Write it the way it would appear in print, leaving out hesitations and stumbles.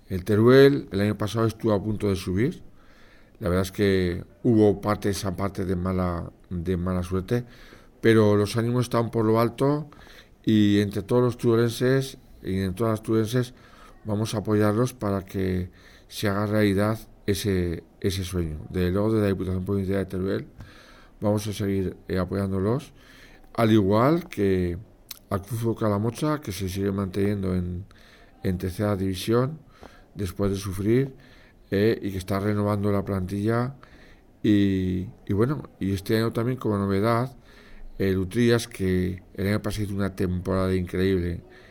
El Teruel el año pasado estuvo a punto de subir. La verdad es que hubo esa parte de mala suerte, pero los ánimos estaban por lo alto y entre todos los turenses y entre todas las turenses vamos a apoyarlos para que se haga realidad ese sueño. De luego de la Diputación Provincial de Teruel vamos a seguir apoyándolos, al igual que al Cruz Calamocha, que se sigue manteniendo en tercera división después de sufrir, y que está renovando la plantilla. Y bueno, y este año también como novedad, el Utrías, que el año pasado hizo una temporada increíble,